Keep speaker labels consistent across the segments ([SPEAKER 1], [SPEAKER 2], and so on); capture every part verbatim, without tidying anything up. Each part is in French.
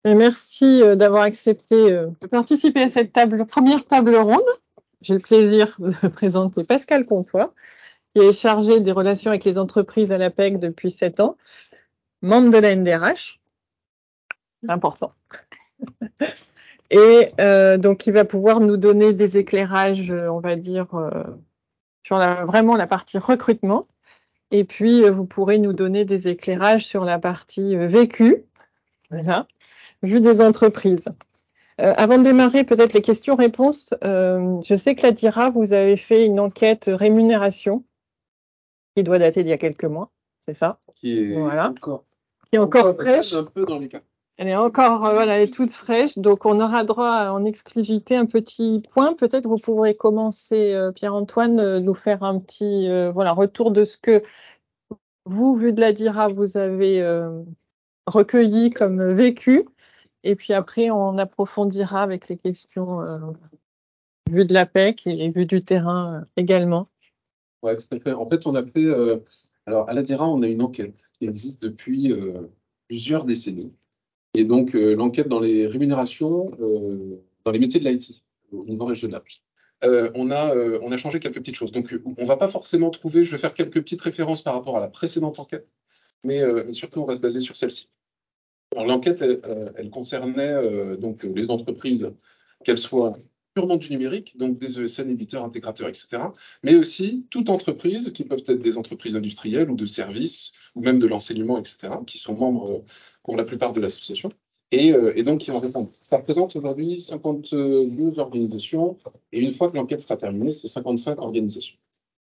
[SPEAKER 1] Et merci euh, d'avoir accepté euh, de participer à cette table, première table ronde. J'ai le plaisir de présenter Pascal Comtois, qui est chargé des relations avec les entreprises à l'A P E C depuis sept ans, membre de la N D R H. Important. Et euh, donc, il va pouvoir nous donner des éclairages, euh, on va dire, euh, sur la, vraiment la partie recrutement. Et puis, euh, vous pourrez nous donner des éclairages sur la partie euh, vécue, voilà, vue des entreprises. Euh, avant de démarrer, peut-être les questions-réponses. Euh, je sais que la D I R A, vous avez fait une enquête rémunération qui doit dater d'il y a quelques mois, c'est ça?
[SPEAKER 2] Qui est
[SPEAKER 1] voilà.
[SPEAKER 2] encore,
[SPEAKER 1] qui est encore,
[SPEAKER 2] encore
[SPEAKER 1] fraîche.
[SPEAKER 2] Un peu dans les cas.
[SPEAKER 1] Elle est encore, euh, voilà, elle est toute fraîche. Donc, on aura droit à, en exclusivité un petit point. Peut-être vous pourrez commencer, euh, Pierre-Antoine, euh, nous faire un petit, euh, voilà, retour de ce que vous, vu de la D I R A, vous avez euh, recueilli comme vécu. Et puis après, on approfondira avec les questions euh, vues de l'A P E C et, et vues du terrain euh, également.
[SPEAKER 2] Ouais, tout à fait. En fait, on a fait. Euh, alors, à la D I R A, on a une enquête qui existe depuis euh, plusieurs décennies. Et donc, euh, l'enquête dans les rémunérations, euh, dans les métiers de l'I T, au niveau régional. Euh, on, a, euh, on a changé quelques petites choses. Donc, on ne va pas forcément trouver. Je vais faire quelques petites références par rapport à la précédente enquête, mais euh, surtout, on va se baser sur celle-ci. Alors, l'enquête, elle, euh, elle concernait euh, donc, les entreprises, qu'elles soient purement du numérique, donc des E S N, éditeurs, intégrateurs, et cetera, mais aussi toute entreprise, qui peuvent être des entreprises industrielles ou de services, ou même de l'enseignement, et cetera, qui sont membres euh, pour la plupart de l'association, et, euh, et donc qui en répondent. Ça représente aujourd'hui cinquante-deux organisations, et une fois que l'enquête sera terminée, c'est cinquante-cinq organisations.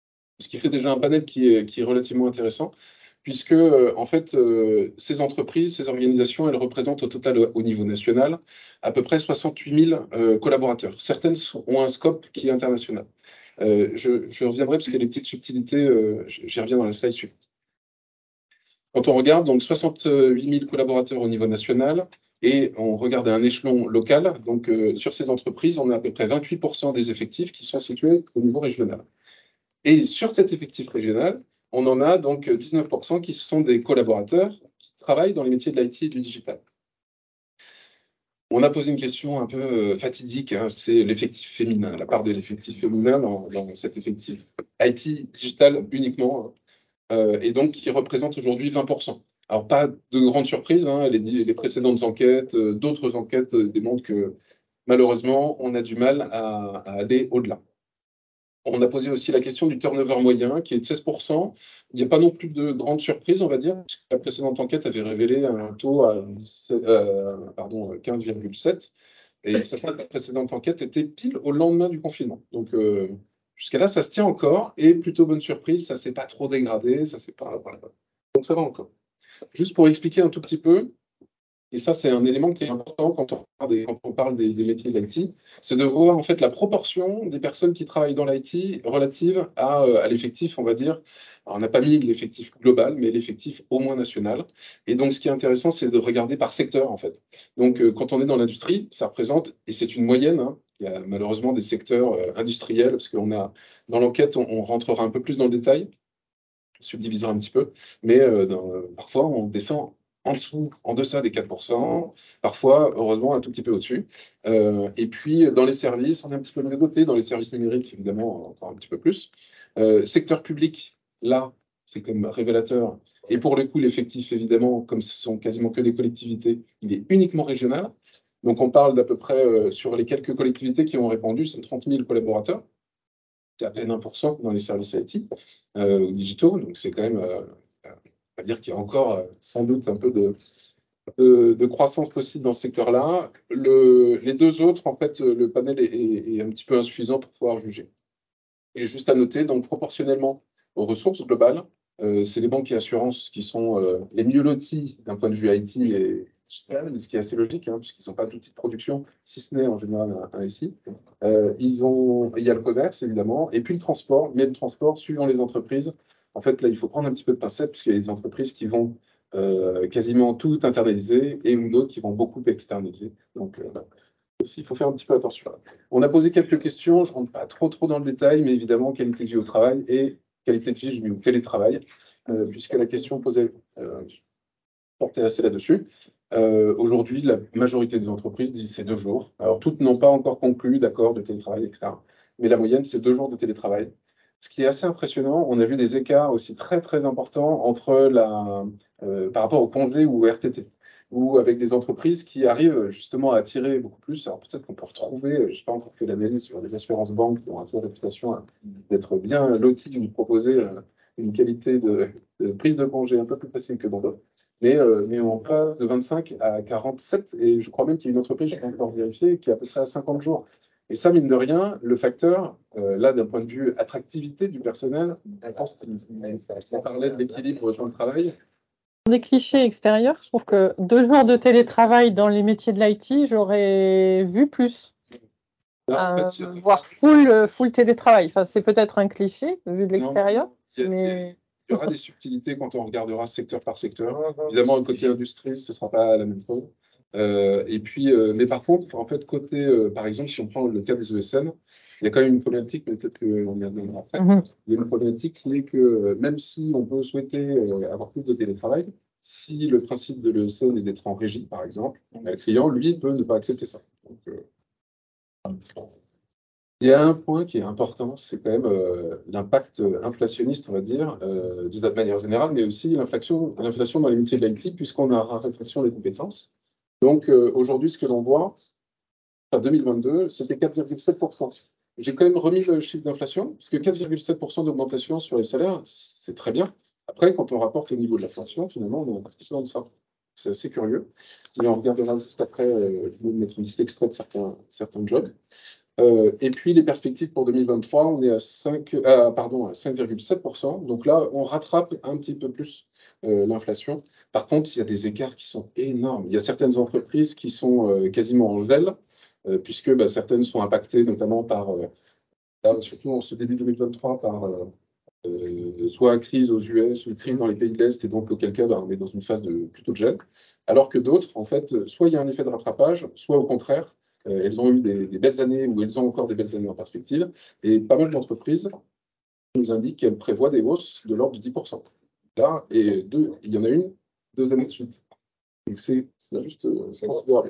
[SPEAKER 2] Ce qui fait déjà un panel qui est, qui est relativement intéressant, puisque euh, en fait, euh, ces entreprises, ces organisations, elles représentent au total au niveau national à peu près soixante-huit mille euh, collaborateurs. Certaines sont- ont un scope qui est international. Euh, je, je reviendrai parce qu'il y a des petites subtilités, euh, j'y reviens dans la slide suivante. Quand on regarde donc soixante-huit mille collaborateurs au niveau national et on regarde à un échelon local, donc euh, sur ces entreprises, on a à peu près vingt-huit pour cent des effectifs qui sont situés au niveau régional. Et sur cet effectif régional, on en a donc dix-neuf pour cent qui sont des collaborateurs qui travaillent dans les métiers de l'I T et du digital. On a posé une question un peu euh, fatidique, hein, c'est l'effectif féminin, la part de l'effectif féminin dans, dans cet effectif I T digital uniquement, euh, et donc qui représente aujourd'hui vingt pour cent. Alors pas de grande surprise, hein, les, les précédentes enquêtes, euh, d'autres enquêtes euh, démontrent que malheureusement, on a du mal à, à aller au-delà. On a posé aussi la question du turnover moyen, qui est de seize pour cent. Il n'y a pas non plus de grande surprise, on va dire, puisque la précédente enquête avait révélé un taux à euh, pardon, quinze virgule sept. Et sachant que la précédente enquête était pile au lendemain du confinement. Donc, euh, jusqu'à là, ça se tient encore. Et plutôt bonne surprise, ça ne s'est pas trop dégradé. Ça s'est pas, voilà. Donc, ça va encore. Juste pour expliquer un tout petit peu, et ça, c'est un élément qui est important quand on parle des, quand on parle des, des métiers de l'I T, c'est de voir en fait la proportion des personnes qui travaillent dans l'I T relative à, euh, à l'effectif, on va dire. Alors, on n'a pas mis l'effectif global, mais l'effectif au moins national. Et donc, ce qui est intéressant, c'est de regarder par secteur, en fait. Donc, euh, quand on est dans l'industrie, ça représente, et c'est une moyenne, hein, il y a malheureusement des secteurs euh, industriels, parce qu'on a, dans l'enquête, on, on rentrera un peu plus dans le détail, on subdivisera un petit peu, mais euh, dans, euh, parfois, on descend en dessous, en deçà des quatre pour cent, parfois, heureusement, un tout petit peu au-dessus. Euh, et puis, dans les services, on est un petit peu mieux doté, dans les services numériques, évidemment, encore un petit peu plus. Euh, secteur public, là, c'est comme révélateur. Et pour le coup, l'effectif, évidemment, comme ce sont quasiment que des collectivités, il est uniquement régional. Donc, on parle d'à peu près, euh, sur les quelques collectivités qui ont répondu, c'est trente mille collaborateurs. C'est à peine un pour cent dans les services I T euh, ou digitaux. Donc, c'est quand même... Euh, on va dire qu'il y a encore euh, sans doute un peu de, de, de croissance possible dans ce secteur-là. Le, les deux autres, en fait, le panel est, est, est un petit peu insuffisant pour pouvoir juger. Et juste à noter, donc proportionnellement aux ressources globales, euh, c'est les banques et assurances qui sont euh, les mieux lotis d'un point de vue I T et digital, ce qui est assez logique, hein, puisqu'ils n'ont pas d'outils de production, si ce n'est en général un, un S I. Euh, ils ont, il y a le commerce, évidemment, et puis le transport, mais le transport, suivant les entreprises, en fait, là, il faut prendre un petit peu de pincette, puisqu'il y a des entreprises qui vont euh, quasiment tout internaliser et d'autres qui vont beaucoup externaliser. Donc, euh, aussi, il faut faire un petit peu attention. On a posé quelques questions, je ne rentre pas trop, trop dans le détail, mais évidemment, qualité de vie au travail et qualité de vie, j'ai mis au télétravail, euh, puisque la question posée euh, portait assez là-dessus. Euh, aujourd'hui, la majorité des entreprises disent c'est deux jours. Alors, toutes n'ont pas encore conclu d'accord de télétravail, et cetera. Mais la moyenne, c'est deux jours de télétravail. Ce qui est assez impressionnant, on a vu des écarts aussi très, très importants entre la, euh, par rapport au congé ou au R T T, ou avec des entreprises qui arrivent justement à attirer beaucoup plus. Alors, peut-être qu'on peut retrouver, euh, je n'ai pas encore fait l'analyse sur les assurances banques qui ont un peu réputation hein, d'être bien lotis, de nous proposer euh, une qualité de, de prise de congé un peu plus facile que dans d'autres. Mais, euh, mais on passe de vingt-cinq à quarante-sept, et je crois même qu'il y a une entreprise, je n'ai pas encore vérifié, qui est à peu près à cinquante jours. Et ça, mine de rien, le facteur, euh, là, d'un point de vue attractivité du personnel, je pense qu'il ça parlait de l'équilibre dans le travail.
[SPEAKER 1] Des clichés extérieurs, je trouve que deux jours de télétravail dans les métiers de l'I T, j'aurais vu plus.
[SPEAKER 2] Là, en
[SPEAKER 1] Euh,
[SPEAKER 2] fait,
[SPEAKER 1] voire full, full télétravail. Enfin, c'est peut-être un cliché vu de
[SPEAKER 2] non,
[SPEAKER 1] l'extérieur,
[SPEAKER 2] il y, a-
[SPEAKER 1] mais
[SPEAKER 2] il y aura des subtilités quand on regardera secteur par secteur. Évidemment, côté industrie, ce ne sera pas la même chose. Euh, et puis, euh, mais par contre, en fait, côté, euh, par exemple, si on prend le cas des E S N, il y a quand même une problématique, mais peut-être qu'on y reviendra après.
[SPEAKER 1] Mhm.
[SPEAKER 2] Il y a une problématique qui est que euh, même si on peut souhaiter euh, avoir plus de télétravail, si le principe de l'E S N est d'être en régie, par exemple, le client, lui, peut ne pas accepter ça. Donc, euh, il y a un point qui est important, c'est quand même euh, l'impact inflationniste, on va dire, euh, de manière générale, mais aussi l'inflation, l'inflation dans les métiers de l'I T, puisqu'on a une réflexion des compétences. Donc euh, aujourd'hui, ce que l'on voit, en deux mille vingt-deux, c'était quatre virgule sept pour cent. J'ai quand même remis le chiffre d'inflation, parce que quatre virgule sept pour cent d'augmentation sur les salaires, c'est très bien. Après, quand on rapporte au niveau de l'inflation, finalement, on est un petit peu en deçà. C'est assez curieux. Mais on regardera juste après, euh, je vais vous mettre un petit extrait de certains, certains jobs. Euh, et puis les perspectives pour deux mille vingt-trois, on est à cinq, euh, pardon, à cinq virgule sept pour cent. Donc là, on rattrape un petit peu plus euh, l'inflation. Par contre, il y a des écarts qui sont énormes. Il y a certaines entreprises qui sont euh, quasiment en gel, euh, puisque bah, certaines sont impactées notamment par, euh, là, surtout en ce début deux mille vingt-trois, par euh, euh, soit crise aux U S ou crise dans les pays de l'Est, et donc auquel cas bah, on est dans une phase de, plutôt de gel. Alors que d'autres, en fait, soit il y a un effet de rattrapage, soit au contraire, euh, elles ont eu des, des belles années ou elles ont encore des belles années en perspective. Et pas mal d'entreprises nous indiquent qu'elles prévoient des hausses de l'ordre de dix pour cent. Là, et deux, il y en a une, deux années de suite. Donc c'est c'est juste euh, c'est considérable.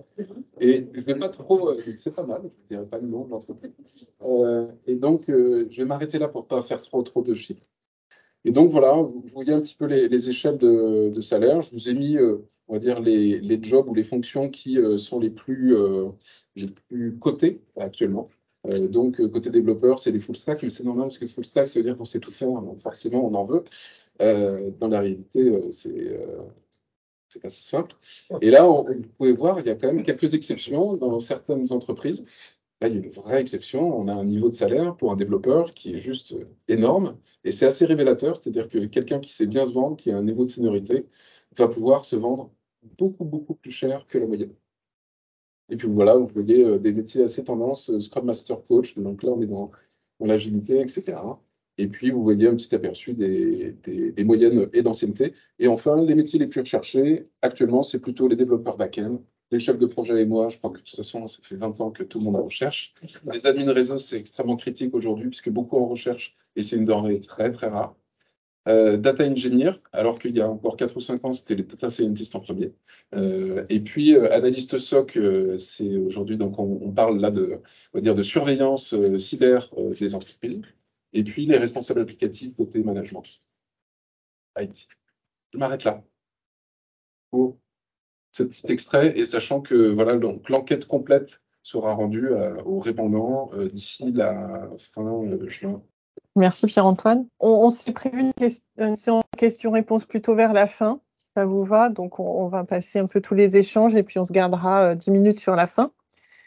[SPEAKER 2] Et je vais pas trop, euh, c'est pas mal, je ne dirais pas le nom de l'entreprise. Euh, et donc, euh, je vais m'arrêter là pour pas faire trop trop de chiffres. Et donc voilà, vous vous voyez un petit peu les, les échelles de, de salaire. Je vous ai mis, euh, on va dire, les, les jobs ou les fonctions qui euh, sont les plus, euh, les plus cotés actuellement. Euh, donc, euh, côté développeur, c'est les full stack, mais c'est normal parce que full stack, ça veut dire qu'on sait tout faire, donc forcément, on en veut. Euh, dans la réalité, euh, c'est euh, c'est pas si simple. Et là, on, vous pouvez voir, il y a quand même quelques exceptions dans certaines entreprises. Là, il y a une vraie exception. On a un niveau de salaire pour un développeur qui est juste euh, énorme. Et c'est assez révélateur. C'est-à-dire que quelqu'un qui sait bien se vendre, qui a un niveau de seniorité, va pouvoir se vendre beaucoup, beaucoup plus cher que la moyenne. Et puis voilà, vous voyez euh, des métiers assez tendance, euh, Scrum Master Coach. Donc là, on est dans, dans l'agilité, et cetera. Et puis, vous voyez un petit aperçu des, des, des moyennes et d'ancienneté. Et enfin, les métiers les plus recherchés, actuellement, c'est plutôt les développeurs back-end, les chefs de projet et moi. Je crois que de toute façon, ça fait vingt ans que tout le monde en recherche. Les admins réseau, c'est extrêmement critique aujourd'hui, puisque beaucoup en recherche, et c'est une denrée très, très rare. Euh, data engineer, alors qu'il y a encore quatre ou cinq ans, c'était les data scientists en premier. Euh, et puis, euh, analyste S O C, euh, c'est aujourd'hui, donc on, on parle là de, on va dire de surveillance euh, cyber euh, des entreprises. Et puis, les responsables applicatifs côté management, I T. Je m'arrête là pour ce petit extrait, et sachant que voilà, donc l'enquête complète sera rendue euh, aux répondants euh, d'ici la fin euh, juin.
[SPEAKER 1] Merci Pierre-Antoine. On, on s'est prévu une, ques- une séance de questions-réponses plutôt vers la fin, si ça vous va. Donc on, on va passer un peu tous les échanges et puis on se gardera euh, dix minutes sur la fin.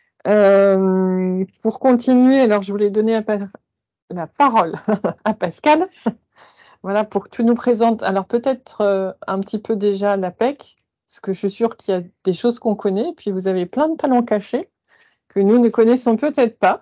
[SPEAKER 1] Euh, pour continuer, alors je voulais donner la, pa- la parole à Pascal. Voilà, pour que tu nous présentes, alors peut-être euh, un petit peu déjà l'A P E C, parce que je suis sûre qu'il y a des choses qu'on connaît, puis vous avez plein de talents cachés que nous ne connaissons peut-être pas.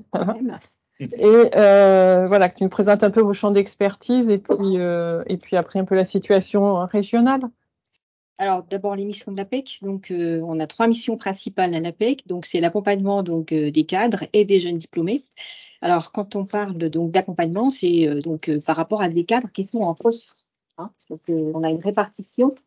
[SPEAKER 1] Et euh, voilà, que tu nous présentes un peu vos champs d'expertise et puis, euh, et puis après un peu la situation régionale.
[SPEAKER 3] Alors, d'abord, les missions de l'A P E C. Donc, euh, on a trois missions principales à l'A P E C. Donc, c'est l'accompagnement donc euh, des cadres et des jeunes diplômés. Alors, quand on parle donc d'accompagnement, c'est euh, donc euh, par rapport à des cadres qui sont en poste. Hein. Donc, euh, on a une répartition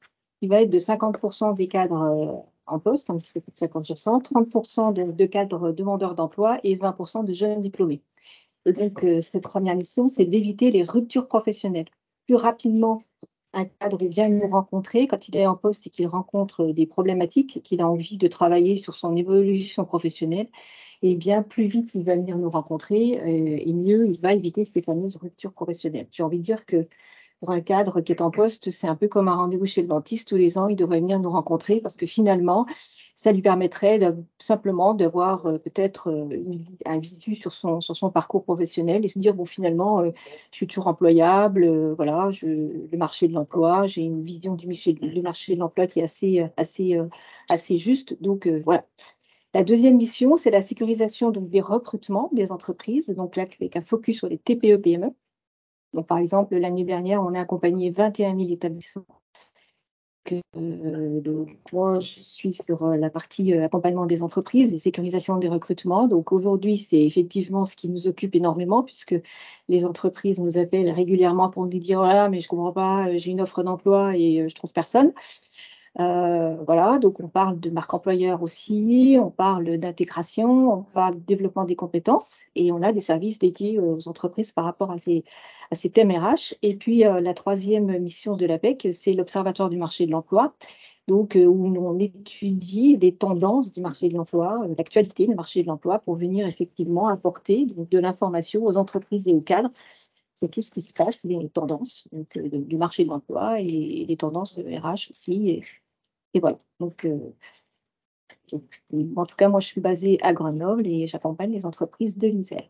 [SPEAKER 3] qui va être de cinquante pour cent des cadres euh, en poste, hein, parce que plus de cinquante pour cent, trente pour cent de, de cadres demandeurs d'emploi et vingt pour cent de jeunes diplômés. Et donc, euh, cette première mission, c'est d'éviter les ruptures professionnelles. Plus rapidement, un cadre vient nous rencontrer quand il est en poste et qu'il rencontre des problématiques, qu'il a envie de travailler sur son évolution professionnelle, et bien plus vite il va venir nous rencontrer euh, et mieux il va éviter ces fameuses ruptures professionnelles. J'ai envie de dire que pour un cadre qui est en poste, c'est un peu comme un rendez-vous chez le dentiste. Tous les ans, il devrait venir nous rencontrer parce que finalement, ça lui permettrait de, simplement d'avoir euh, peut-être euh, une- un visu sur son, sur son parcours professionnel et se dire, bon, finalement, euh, je suis toujours employable, euh, voilà, je, le marché de l'emploi, j'ai une vision du marché, du marché de l'emploi qui est assez, euh, assez, euh, assez juste. Donc, euh, voilà. La deuxième mission, c'est la sécurisation donc, des recrutements des entreprises, donc là, avec un focus sur les T P E P M E. Donc, par exemple, l'année dernière, on a accompagné vingt et un mille établissements. Que, euh, donc, moi, je suis sur euh, la partie euh, accompagnement des entreprises et sécurisation des recrutements. Donc, aujourd'hui, c'est effectivement ce qui nous occupe énormément puisque les entreprises nous appellent régulièrement pour nous dire, voilà, mais je comprends pas, euh, j'ai une offre d'emploi et euh, je trouve personne. Euh, voilà, donc on parle de marque employeur aussi, on parle d'intégration, on parle de développement des compétences et on a des services dédiés aux entreprises par rapport à ces, à ces thèmes R H. Et puis euh, la troisième mission de l'A P E C, c'est l'Observatoire du marché de l'emploi, donc euh, où on étudie les tendances du marché de l'emploi, euh, l'actualité du marché de l'emploi pour venir effectivement apporter donc, de l'information aux entreprises et aux cadres. C'est tout ce qui se passe, les tendances donc, euh, du marché de l'emploi et les tendances R H aussi. Et, et voilà. Donc, euh, donc, en tout cas, moi, je suis basée à Grenoble et j'accompagne les entreprises de l'Isère.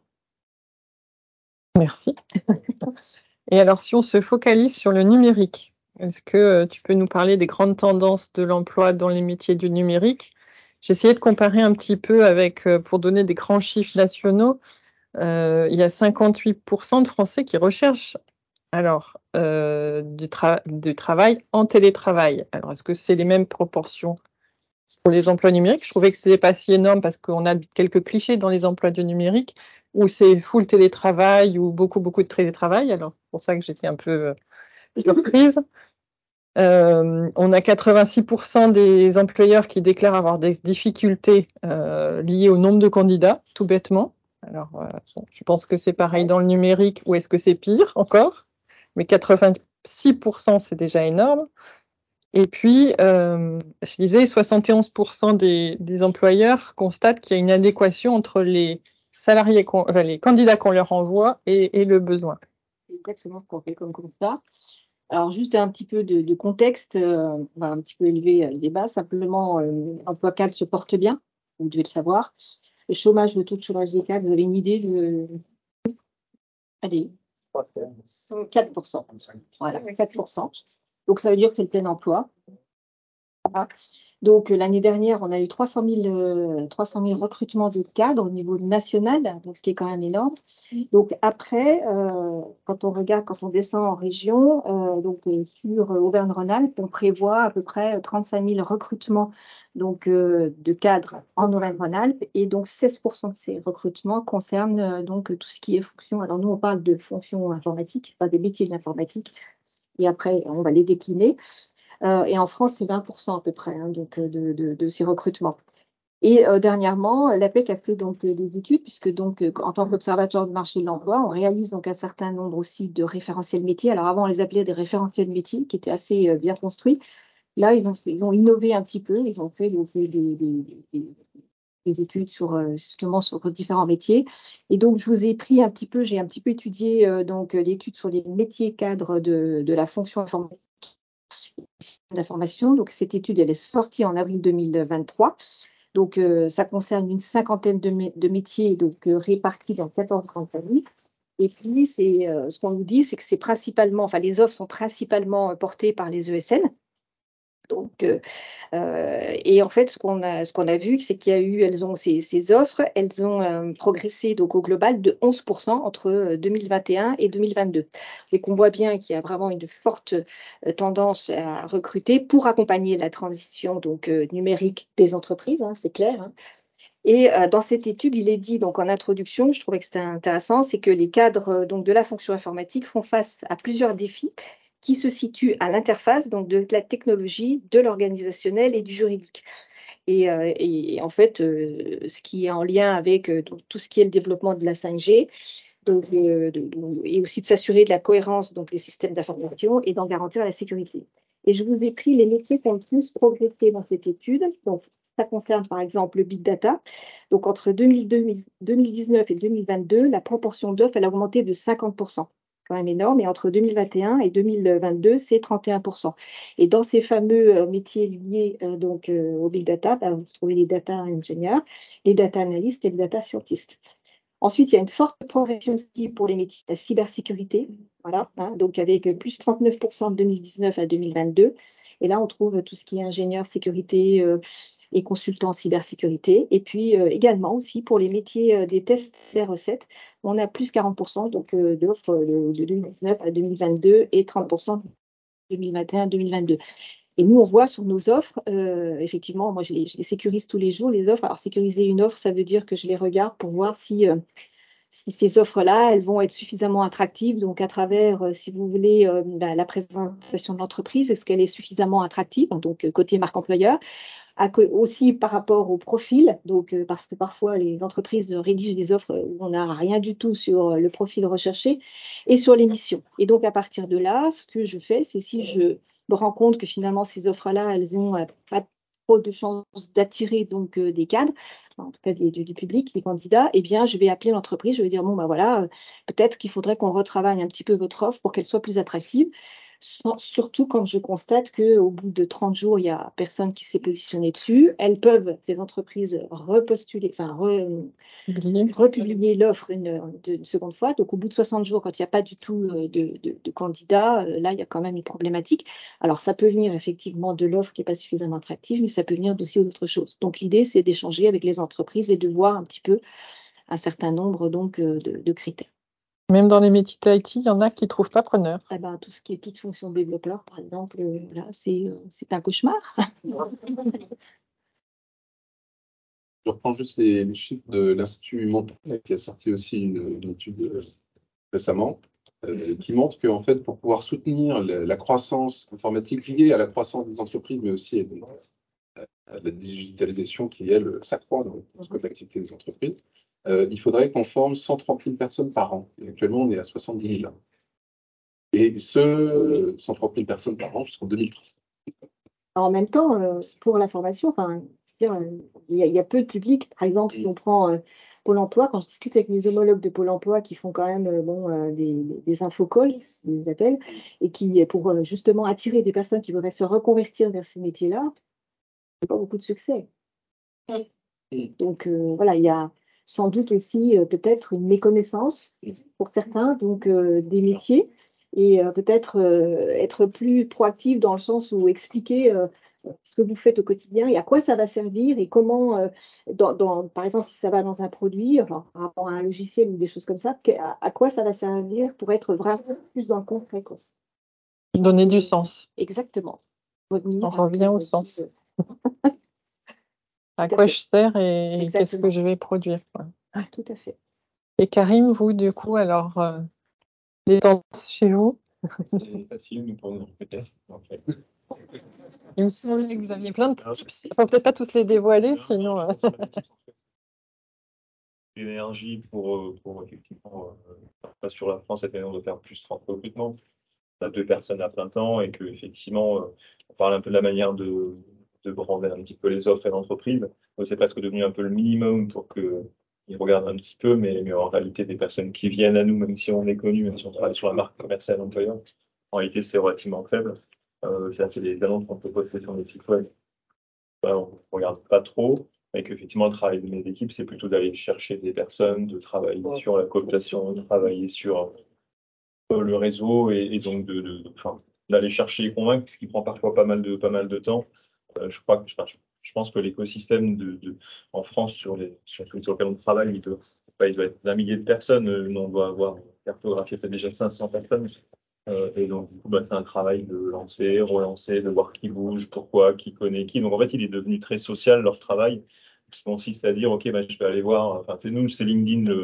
[SPEAKER 1] Merci. Et alors, si on se focalise sur le numérique, est-ce que euh, tu peux nous parler des grandes tendances de l'emploi dans les métiers du numérique? J'ai essayé de comparer un petit peu avec, euh, pour donner des grands chiffres nationaux, euh, il y a cinquante-huit pour cent de Français qui recherchent alors euh, du, tra- du travail en télétravail. Alors, est-ce que c'est les mêmes proportions pour les emplois numériques? Je trouvais que ce n'était pas si énorme parce qu'on a quelques clichés dans les emplois du numérique où c'est full télétravail ou beaucoup, beaucoup de télétravail. Alors, c'est pour ça que j'étais un peu euh, surprise. Euh, on a quatre-vingt-six pour cent des employeurs qui déclarent avoir des difficultés euh, liées au nombre de candidats, tout bêtement. Alors, euh, je pense que c'est pareil dans le numérique, ou est-ce que c'est pire encore? Mais quatre-vingt-six pour cent, c'est déjà énorme. Et puis, euh, je disais, soixante et onze pour cent des, des employeurs constatent qu'il y a une adéquation entre les salariés, enfin, les candidats qu'on leur envoie et, et le besoin.
[SPEAKER 3] C'est exactement ce qu'on fait comme constat. Alors, juste un petit peu de, de contexte, euh, on va un petit peu élever euh, le débat. Simplement, euh, l'emploi cadre se porte bien, vous devez le savoir. Le chômage, le taux de chômage des cadres, vous avez une idée de. Allez, quatre pour cent. Voilà, quatre pour cent. Donc, ça veut dire que c'est le plein emploi. Voilà. Donc, euh, l'année dernière, on a eu trois cent mille, euh, trois cent mille recrutements de cadres au niveau national, donc ce qui est quand même énorme. Donc, après, euh, quand on regarde, quand on descend en région, euh, donc euh, sur euh, Auvergne-Rhône-Alpes, on prévoit à peu près trente-cinq mille recrutements donc, euh, de cadres en Auvergne-Rhône-Alpes. Et donc, seize pour cent de ces recrutements concernent euh, donc tout ce qui est fonction. Alors, nous, on parle de fonctions informatiques, pas des métiers de l'informatique. Et après, on va les décliner. Euh, et en France, c'est vingt pour cent à peu près hein, donc, de, de, de ces recrutements. Et euh, dernièrement, l'A P E C a fait donc euh, des études, puisque donc euh, en tant qu'observateur du marché de l'emploi, on réalise donc un certain nombre aussi de référentiels métiers. Alors avant, on les appelait des référentiels métiers, qui étaient assez euh, bien construits. Là, ils ont, ils ont innové un petit peu. Ils ont fait donc, des, des, des, des études sur euh, justement sur différents métiers. Et donc, je vous ai pris un petit peu, j'ai un petit peu étudié euh, donc l'étude sur les métiers cadres de, de la fonction informatique d'information. Donc, cette étude, elle est sortie en avril deux mille vingt-trois. Donc, euh, ça concerne une cinquantaine de, mé de métiers donc, euh, répartis dans quatorze grandes familles. Et puis, c'est, euh, ce qu'on nous dit, c'est que c'est principalement, enfin, les offres sont principalement euh, portées par les E S N. Donc, euh, euh, et en fait, ce qu'on a, ce qu'on a vu, c'est qu'il y a eu, elles ont ces, ces offres, elles ont euh, progressé donc au global de onze pour cent entre deux mille vingt et un et deux mille vingt-deux. Et qu'on voit bien qu'il y a vraiment une forte euh, tendance à recruter pour accompagner la transition donc euh, numérique des entreprises, hein, c'est clair. Hein. Et euh, dans cette étude, il est dit donc en introduction, je trouvais que c'était intéressant, c'est que les cadres donc de la fonction informatique font face à plusieurs défis qui se situe à l'interface donc de la technologie, de l'organisationnel et du juridique. Et, euh, et en fait, euh, ce qui est en lien avec euh, tout, tout ce qui est le développement de la cinq G, donc, euh, de, de, et aussi de s'assurer de la cohérence donc, des systèmes d'information et d'en garantir la sécurité. Et je vous ai pris les métiers qui ont le plus progressé dans cette étude. Donc, ça concerne par exemple le big data. Donc, entre deux mille dix-neuf et deux mille vingt-deux, la proportion d'offres elle a augmenté de cinquante pour cent. Quand même énorme. Et entre deux mille vingt et un et deux mille vingt-deux, c'est trente et un pour cent. Et dans ces fameux euh, métiers liés euh, donc, euh, au big data, bah, vous trouvez les data ingénieurs, les data analystes et les data scientists. Ensuite, il y a une forte progression aussi pour les métiers de la cybersécurité, voilà, hein, donc avec plus trente-neuf pour cent de deux mille dix-neuf à deux mille vingt-deux. Et là, on trouve tout ce qui est ingénieur sécurité euh, et consultant en cybersécurité. Et puis euh, également aussi pour les métiers euh, des tests des recettes, on a plus quarante pour cent donc, euh, d'offres euh, de deux mille dix-neuf à deux mille vingt-deux et trente pour cent de deux mille vingt et un à deux mille vingt-deux. Et nous, on voit sur nos offres, euh, effectivement, moi, je les, je les sécurise tous les jours, les offres. Alors, sécuriser une offre, ça veut dire que je les regarde pour voir si, euh, si ces offres-là, elles vont être suffisamment attractives. Donc, à travers, euh, si vous voulez, euh, bah, la présentation de l'entreprise, est-ce qu'elle est suffisamment attractive? Donc, euh, côté marque employeur. À, aussi par rapport au profil, donc, euh, parce que parfois, les entreprises rédigent des offres où on n'a rien du tout sur euh, le profil recherché et sur les missions. Et donc, à partir de là, ce que je fais, c'est si je me rends compte que finalement, ces offres-là, elles ont euh, pas trop de chances d'attirer donc euh, des cadres, en tout cas du, du public, des candidats, eh bien, je vais appeler l'entreprise, je vais dire, bon, ben voilà, euh, peut-être qu'il faudrait qu'on retravaille un petit peu votre offre pour qu'elle soit plus attractive. Surtout quand je constate qu'au bout de trente jours, il n'y a personne qui s'est positionné dessus. Elles peuvent, ces entreprises, repostuler, enfin, re, republier l'offre une, une seconde fois. Donc, au bout de soixante jours, quand il n'y a pas du tout de, de, de candidats, là, il y a quand même une problématique. Alors, ça peut venir effectivement de l'offre qui n'est pas suffisamment attractive, mais ça peut venir aussi d'autres choses. Donc, l'idée, c'est d'échanger avec les entreprises et de voir un petit peu un certain nombre donc, de, de critères.
[SPEAKER 1] Même dans les métiers de l'I T, il y en a qui ne trouvent pas preneur.
[SPEAKER 3] Eh ben, tout ce qui est toute fonction de développeur, par exemple, euh, voilà, c'est, euh, c'est un cauchemar.
[SPEAKER 2] Je reprends juste les, les chiffres de l'Institut Montaigne qui a sorti aussi une, une étude euh, récemment euh, qui montre qu'en fait, pour pouvoir soutenir la, la croissance informatique liée à la croissance des entreprises, mais aussi à, à la digitalisation qui, elle, s'accroît dans le scope d'activité des entreprises, euh, il faudrait qu'on forme cent trente mille personnes par an. Et actuellement, on est à soixante-dix mille. Et ce, cent trente mille personnes par an jusqu'en deux mille trente.
[SPEAKER 3] En même temps, euh, pour la formation, enfin, je veux dire, euh, il y, a- il y a peu de public. Par exemple, si on prend euh, Pôle emploi, quand je discute avec mes homologues de Pôle emploi qui font quand même euh, bon, euh, des, des infocalls, des appels, et qui, pour euh, justement attirer des personnes qui voudraient se reconvertir vers ces métiers-là, c'est pas beaucoup de succès. Donc euh, voilà, il y a sans doute aussi euh, peut-être une méconnaissance pour certains donc euh, des métiers et euh, peut-être euh, être plus proactif dans le sens où expliquer euh, ce que vous faites au quotidien et à quoi ça va servir et comment, euh, dans, dans- par exemple, si ça va dans un produit, enfin, par rapport à un logiciel ou des choses comme ça, que- à, à quoi ça va servir pour être vraiment plus dans le concret, quoi.
[SPEAKER 1] Donner du sens.
[SPEAKER 3] Exactement. Revenir
[SPEAKER 1] On
[SPEAKER 3] à-
[SPEAKER 1] revient au sens. À
[SPEAKER 3] Tout à
[SPEAKER 1] quoi
[SPEAKER 3] fait.
[SPEAKER 1] je sers et qu'est-ce
[SPEAKER 3] Exactement.
[SPEAKER 1] que je vais produire, quoi.
[SPEAKER 3] Tout à fait.
[SPEAKER 1] Et Karim, vous, du coup, alors, euh, les tendances chez vous?
[SPEAKER 4] C'est facile, nous pourrons recruter. En fait.
[SPEAKER 1] Il me semblait que vous aviez plein de tips. Il ne faut peut-être pas tous les dévoiler, sinon. euh,
[SPEAKER 4] L'énergie pour, euh, pour effectivement, euh, sur la France, cette année, on doit faire plus trente recrutements. On a deux personnes à plein temps et que effectivement, euh, on parle un peu de la manière de, de brander un petit peu les offres et l'entreprise. Donc, c'est presque devenu un peu le minimum pour qu'ils regardent un petit peu, mais, mais en réalité, des personnes qui viennent à nous, même si on est connu, même si on travaille sur la marque commerciale employeur, en réalité, c'est relativement faible. Euh, ça, c'est des annonces qu'on peut poster sur les sites web. Ben, on ne regarde pas trop, mais qu'effectivement, le travail de mes équipes, c'est plutôt d'aller chercher des personnes, de travailler sur la cooptation, de travailler sur euh, le réseau et, et donc de, de, de- enfin, d'aller chercher et convaincre, ce qui prend parfois pas mal de, pas mal de temps. Euh, je crois que, enfin, je, je pense que l'écosystème de, de, en France, sur les, sur celui sur lequel on travaille, il doit, bah, il doit être d'un millier de personnes. Euh, Nous, on doit avoir cartographié peut-être déjà cinq cents personnes. Euh, et donc, du coup, bah, c'est un travail de lancer, relancer, de voir qui bouge, pourquoi, qui connaît qui. Donc, en fait, il est devenu très social, leur travail, qui consiste à dire, OK, bah, je vais aller voir, enfin, c'est nous, c'est LinkedIn le,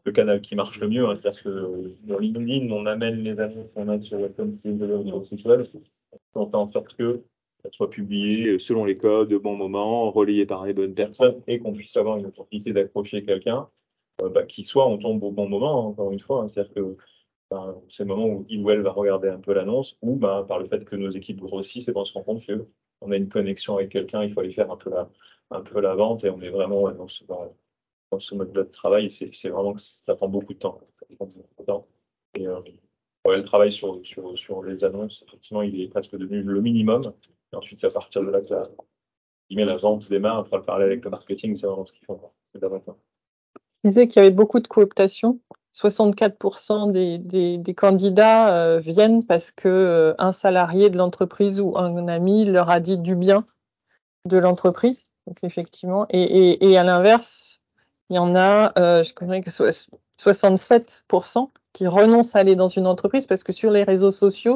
[SPEAKER 4] le canal qui marche le mieux. Hein. C'est-à-dire que dans LinkedIn, on amène les annonces qu'on a sur Welcome to the sur le site web. On fait en sorte que ça soit publié selon les codes, au bon moment, relayé par les bonnes personnes et qu'on puisse avoir une opportunité d'accrocher quelqu'un euh, bah, qui soit on tombe au bon moment, hein, encore une fois. Hein. C'est-à-dire que ben, c'est le moment où il ou elle va regarder un peu l'annonce ou ben, par le fait que nos équipes grossissent et qu'on se rend compte qu'on a une connexion avec quelqu'un, il faut aller faire un peu la, un peu la vente et on est vraiment dans ce, dans, dans ce mode-là de travail. C'est, c'est vraiment que ça prend beaucoup de temps. Ça prend beaucoup de temps. Et, euh, ouais, le travail sur, sur, sur les annonces, effectivement, il est presque devenu le minimum. Et ensuite, c'est à partir de là que la, la vente démarre. Après, le parler avec le marketing, c'est vraiment ce qu'ils font. C'est davantage.
[SPEAKER 1] Je disais qu'il y avait beaucoup de cooptation. soixante-quatre pour cent des, des, des candidats euh, viennent parce que euh, un salarié de l'entreprise ou un ami leur a dit du bien de l'entreprise. Donc effectivement, et, et, et à l'inverse, il y en a, euh, je connais que soixante-sept pour cent qui renoncent à aller dans une entreprise parce que sur les réseaux sociaux,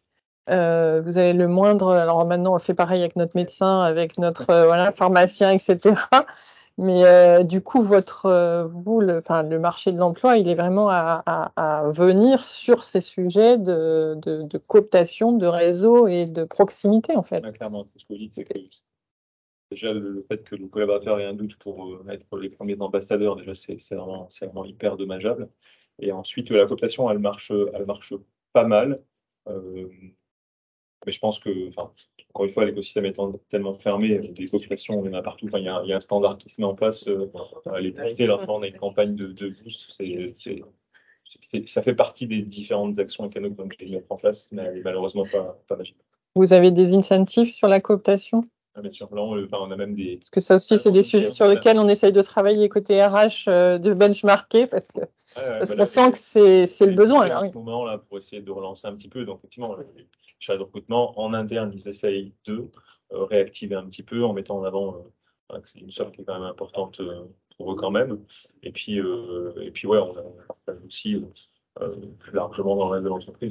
[SPEAKER 1] euh, vous avez le moindre. Alors maintenant, on fait pareil avec notre médecin, avec notre euh, voilà pharmacien, et cetera. Mais euh, du coup, votre euh, vous, le, enfin, le marché de l'emploi, il est vraiment à, à, à venir sur ces sujets de, de, de cooptation, de réseau et de proximité, en fait.
[SPEAKER 4] Ouais, clairement, ce que vous dites, c'est que déjà le, le fait que le collaborateur ait un doute pour euh, être les premiers ambassadeurs, déjà c'est, c'est vraiment, c'est vraiment hyper dommageable. Et ensuite, la cooptation, elle marche, elle marche pas mal. Euh, mais je pense que, enfin, encore une fois, l'écosystème étant tellement fermé, des cooptations, on en a partout. Enfin, il y a, il y a un standard qui se met en place. Euh, les traités, là, on a une campagne de, de boost. C'est, c'est, c'est- ça fait partie des différentes actions économiques qu'on peut mettre en place, mais malheureusement pas, pas magique.
[SPEAKER 1] Vous avez des incentives sur la cooptation?
[SPEAKER 4] Ah, bien sûr, là, on, enfin, on a même des.
[SPEAKER 1] Parce que ça aussi, c'est des sujets sur lesquels on essaye de travailler côté R H, euh, de benchmarker, parce que
[SPEAKER 4] Ouais, ouais,
[SPEAKER 1] parce
[SPEAKER 4] bah
[SPEAKER 1] qu'on
[SPEAKER 4] là,
[SPEAKER 1] sent que c'est c'est le besoin.
[SPEAKER 4] en
[SPEAKER 1] Là,
[SPEAKER 4] ce
[SPEAKER 1] oui.
[SPEAKER 4] moment là pour essayer de relancer un petit peu. Donc effectivement, les chats de recrutement en interne, ils essayent de euh, réactiver un petit peu en mettant en avant euh, que c'est une somme qui est quand même importante euh, pour eux quand même. Et puis euh, et puis ouais, on a on partage aussi euh, plus largement dans le reste de l'entreprise.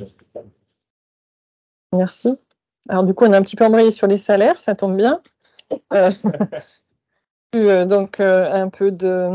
[SPEAKER 1] Merci. Alors du coup, on a un petit peu embrayé sur les salaires, ça tombe bien. Euh, euh, donc euh, un peu de,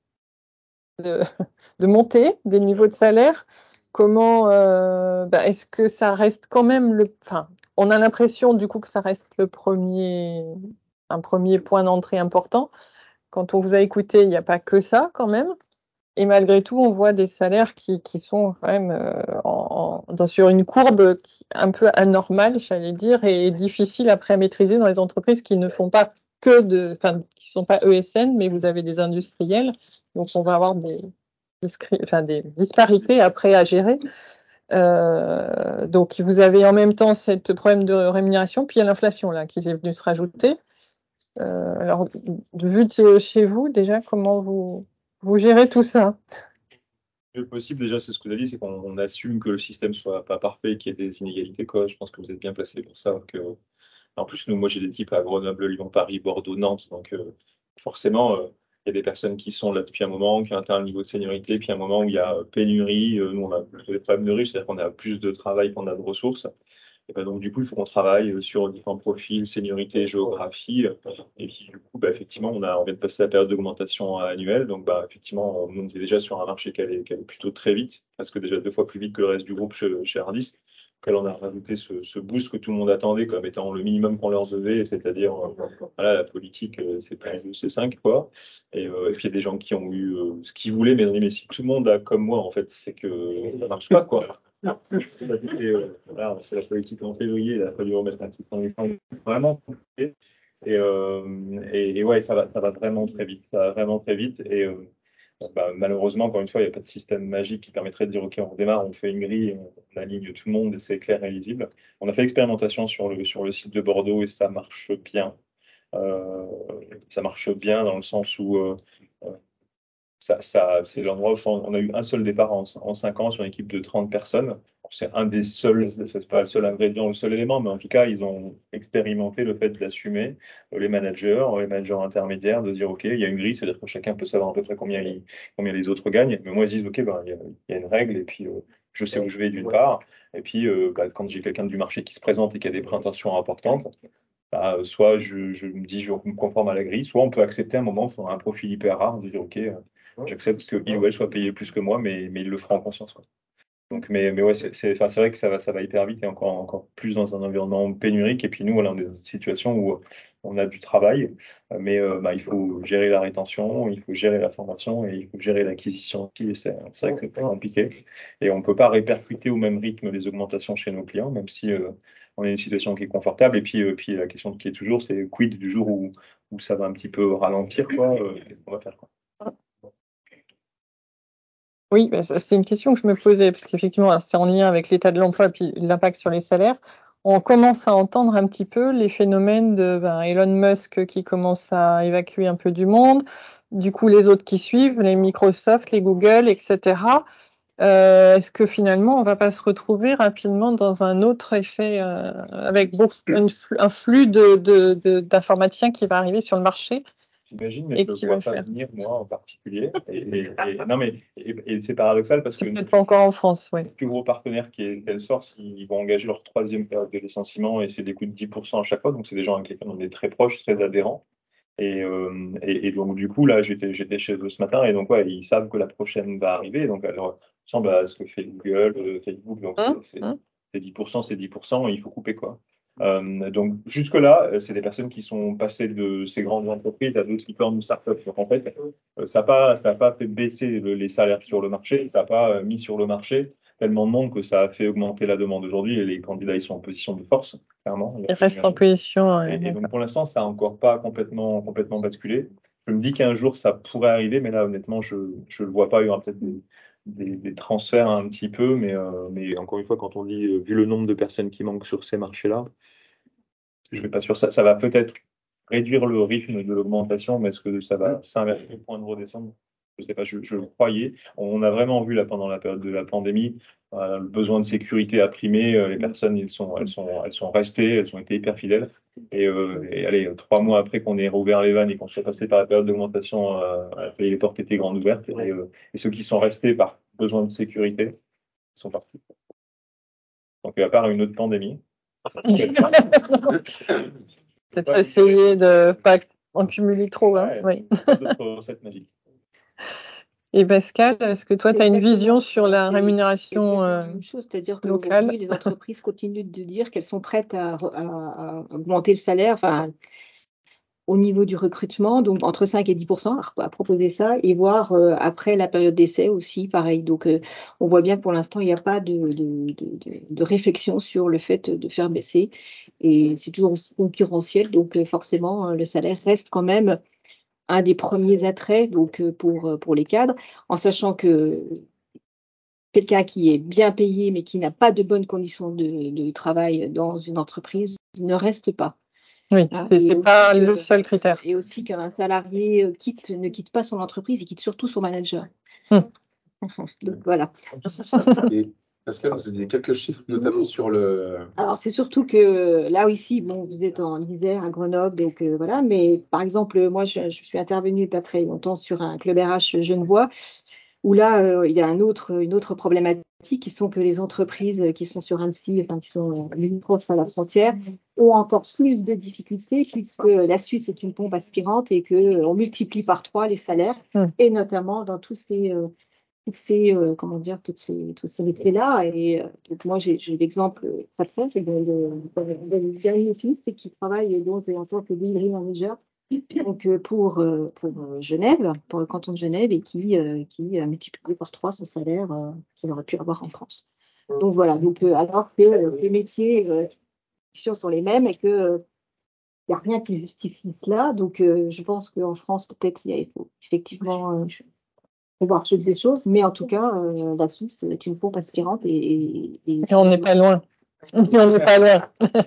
[SPEAKER 1] de de montée des niveaux de salaire. Comment euh, bah, est-ce que ça reste quand même le, enfin, on a l'impression du coup que ça reste le premier, un premier point d'entrée important. Quand on vous a écouté, il n'y a pas que ça quand même. Et malgré tout, on voit des salaires qui, qui sont quand même euh, en, en- dans, sur une courbe qui, un peu anormale, j'allais dire, et difficile après à maîtriser dans les entreprises qui ne font pas que de, enfin, qui sont pas E S N, mais vous avez des industriels. Donc, on va avoir des, discri- enfin, des disparités après à gérer. Euh, donc, vous avez en même temps ce problème de rémunération, puis il y a l'inflation là qui est venue se rajouter. Euh, alors, de vue de chez vous, déjà, comment vous, vous gérez tout ça?
[SPEAKER 4] Le possible, déjà, c'est ce que vous avez dit, c'est qu'on on assume que le système soit pas parfait, qu'il y ait des inégalités, quoi. Je pense que vous êtes bien placé pour ça. Que... En plus, nous, moi, j'ai des types à Grenoble, Lyon, Paris, Bordeaux, Nantes. Donc, euh, forcément, euh, il y a des personnes qui sont là depuis un moment, qui ont atteint un niveau de seniorité, puis un moment où il y a euh, pénurie. Euh, nous, on a plutôt des problèmes de riches, c'est-à-dire qu'on a plus de travail qu'on a de ressources. Et ben, donc, du coup, il faut qu'on travaille euh, sur différents profils, seniorité, géographie. Et puis, du coup, bah, effectivement, on a, on vient de passer la période d'augmentation annuelle. Donc, bah, effectivement, on est déjà sur un marché qui allait, qui allait plutôt très vite, parce que déjà deux fois plus vite que le reste du groupe chez, chez Hardis. Auquel on a rajouté ce, ce boost que tout le monde attendait comme étant le minimum qu'on leur devait, c'est-à-dire euh, voilà, la politique, euh, c'est plus de C cinq, quoi. Et, euh, et puis, il y a des gens qui ont eu euh, ce qu'ils voulaient, mais, mais si tout le monde a comme moi, en fait, c'est que ça marche pas, quoi. C'est euh, voilà, c'est la politique en février, il a fallu remettre un petit peu en décembre. Vraiment compliqué. Et, euh, et, et ouais, ça va, ça va vraiment très vite. Ça va vraiment très vite. Et euh, bah, malheureusement, encore une fois, il n'y a pas de système magique qui permettrait de dire, OK, on démarre, on fait une grille, on, on aligne tout le monde et c'est clair et lisible. On a fait l'expérimentation sur le, sur le site de Bordeaux et ça marche bien. Euh, ça marche bien dans le sens où euh, ça, ça, c'est l'endroit où on a eu un seul départ en, en cinq ans sur une équipe de trente personnes. C'est un des seuls, c'est pas le seul ingrédient, le seul élément, mais en tout cas, ils ont expérimenté le fait d'assumer euh, les managers, les managers intermédiaires, de dire, OK, il y a une grille, c'est-à-dire que chacun peut savoir à peu près combien, il, combien les autres gagnent. Mais moi, ils disent, OK, ben, il y a, il y a une règle, et puis euh, je sais où je vais d'une part. Et puis, euh, bah, quand j'ai quelqu'un du marché qui se présente et qui a des prétentions importantes, bah, soit je, je me dis, je me conforme à la grille, soit on peut accepter un moment, sur un profil hyper rare, de dire, OK, j'accepte qu'il ou elle soit payé plus que moi, mais, mais il le fera en conscience, quoi. Donc, mais, mais ouais, c'est, c'est, enfin, c'est vrai que ça va, ça va hyper vite et encore, encore plus dans un environnement pénurique. Et puis nous, voilà, on est dans une situation où on a du travail, mais euh, bah, il faut gérer la rétention, il faut gérer la formation et il faut gérer l'acquisition aussi. Et c'est, c'est vrai que c'est très compliqué. Et on ne peut pas répercuter au même rythme les augmentations chez nos clients, même si euh, on a une situation qui est confortable. Et puis, euh, puis la question qui est toujours, c'est quid du jour où, où ça va un petit peu ralentir, quoi, euh, qu'est-ce qu'on va faire, quoi.
[SPEAKER 1] Oui, bah, ça, c'est une question que je me posais, parce qu'effectivement, alors, c'est en lien avec l'état de l'emploi et puis l'impact sur les salaires. On commence à entendre un petit peu les phénomènes de ben, Elon Musk qui commence à évacuer un peu du monde, du coup les autres qui suivent, les Microsoft, les Google, et cetera. Euh, est-ce que finalement, on va pas se retrouver rapidement dans un autre effet euh, avec beaucoup, un, flux- un flux de, de, de, d'informaticiens qui va arriver sur le marché
[SPEAKER 4] J'imagine, mais
[SPEAKER 1] et
[SPEAKER 4] je ne le
[SPEAKER 1] qui
[SPEAKER 4] vois
[SPEAKER 1] va
[SPEAKER 4] pas
[SPEAKER 1] faire?
[SPEAKER 4] venir, moi en particulier. Et, et- et- non, mais et, et c'est paradoxal parce que
[SPEAKER 1] Peut-être pas encore en France, oui.
[SPEAKER 4] le plus gros partenaire qui est Salesforce, ils vont engager leur troisième période de licenciement et c'est des coûts de dix pour cent à chaque fois. Donc, c'est des gens avec lesquels on est très proches, très adhérents. Et, euh, et, et donc, du coup, là, j'étais, j'étais chez eux ce matin et donc, ouais, ils savent que la prochaine va arriver. Donc, elle ressemble à ce que fait Google, euh, Facebook. Donc,
[SPEAKER 1] Hum,
[SPEAKER 4] c'est c'est-
[SPEAKER 1] hum.
[SPEAKER 4] c'est dix pour cent, c'est dix pour cent et il faut couper, quoi. Euh, donc, jusque-là, euh, c'est des personnes qui sont passées de ces grandes entreprises à d'autres licornes ou startups. Donc, en fait, euh, ça n'a pas, ça a pas fait baisser le- les salaires sur le marché, ça n'a pas euh, mis sur le marché tellement de monde que ça a fait augmenter la demande aujourd'hui et les candidats, ils sont en position de force, clairement. Il y a
[SPEAKER 1] Il reste en
[SPEAKER 4] pénurie.
[SPEAKER 1] position. Ouais,
[SPEAKER 4] Et, et donc,
[SPEAKER 1] d'accord.
[SPEAKER 4] pour l'instant, ça n'a encore pas complètement, complètement basculé. Je me dis qu'un jour, ça pourrait arriver, mais là, honnêtement, je ne le vois pas. Il y aura peut-être des, des, des transferts un petit peu, mais, euh, mais encore une fois, quand on dit, euh, vu le nombre de personnes qui manquent sur ces marchés-là, je ne vais pas sûr. Ça, ça va peut-être réduire le rythme de l'augmentation, mais est-ce que ça va s'inverser au point de redescendre? Je ne sais pas, je, je le croyais. On a vraiment vu là pendant la période de la pandémie, euh, le besoin de sécurité a primé. Euh, les personnes, elles sont, elles sont, elles sont restées, elles ont été hyper fidèles. Et, euh, et allez, trois mois après qu'on ait rouvert les vannes et qu'on soit passé par la période d'augmentation, euh, les portes étaient grandes ouvertes. Et, euh, et ceux qui sont restés par besoin de sécurité sont partis. Donc, à part une autre pandémie,
[SPEAKER 1] Peut-être essayer de pas en cumuler trop, hein.
[SPEAKER 4] ouais,
[SPEAKER 1] Oui.
[SPEAKER 4] pas d'autres recettes magiques.
[SPEAKER 1] Et Pascal, est-ce que toi, tu as une vision sur la
[SPEAKER 3] C'est
[SPEAKER 1] rémunération
[SPEAKER 3] exactement
[SPEAKER 1] euh,
[SPEAKER 3] la même chose, c'est-à-dire
[SPEAKER 1] locale?
[SPEAKER 3] qu'aujourd'hui, les entreprises continuent de dire qu'elles sont prêtes à, re- à- à augmenter le salaire, enfin, au niveau du recrutement, donc entre cinq et dix pour cent à, à proposer ça, et voir euh, après la période d'essai aussi, pareil. Donc, euh, on voit bien que pour l'instant, il n'y a pas de, de, de- de- de réflexion sur le fait de faire baisser, et c'est toujours aussi concurrentiel, donc euh, forcément, euh, le salaire reste quand même un des premiers attraits donc, euh, pour, euh, pour les cadres, en sachant que quelqu'un qui est bien payé mais qui n'a pas de bonnes conditions de, de travail dans une entreprise ne reste pas.
[SPEAKER 1] Oui,
[SPEAKER 3] Hein.
[SPEAKER 1] c'est
[SPEAKER 3] Et
[SPEAKER 1] c'est
[SPEAKER 3] aussi
[SPEAKER 1] pas
[SPEAKER 3] que-
[SPEAKER 1] le seul critère.
[SPEAKER 3] et aussi qu'un salarié euh, quitte, ne quitte pas son entreprise, il quitte surtout son manager.
[SPEAKER 1] Hmm.
[SPEAKER 3] Donc voilà.
[SPEAKER 2] Et Pascal, vous aviez quelques chiffres, notamment sur le.
[SPEAKER 3] Alors c'est surtout que là aussi, bon, vous êtes en Isère, à Grenoble, donc euh, voilà. Mais par exemple, moi, je, je suis intervenue pas très longtemps sur un club R H genevois où là, euh, il y a un autre, une autre problématique qui sont que les entreprises qui sont sur Annecy, enfin, qui sont euh, limitrophes à la frontière, ont encore plus de difficultés puisque la Suisse est une pompe aspirante et qu'on multiplie par trois les salaires,
[SPEAKER 1] Hmm.
[SPEAKER 3] et notamment dans tous ces, euh, toutes ces, euh, comment dire, toutes ces, tous ces métiers-là. Et euh, donc moi, j'ai j'ai l'exemple euh, très proche de, de, de, de Thierry Fils qui travaille donc en tant que delivery manager donc, euh, pour, euh, pour euh, Genève, pour le canton de Genève, et qui, euh, qui a multiplié par trois son salaire euh, qu'il aurait pu avoir en France. Donc voilà, donc, euh, alors que euh, les métiers euh, sont les mêmes et que il n'y a rien qui justifie cela. Donc, euh, je pense qu'en France, peut-être, il, y a, il faut effectivement euh, voir changer des choses. Mais en tout cas, euh, la Suisse est une pompe aspirante et, et, et-
[SPEAKER 1] Et on n'est pas loin. Et on n'est pas loin.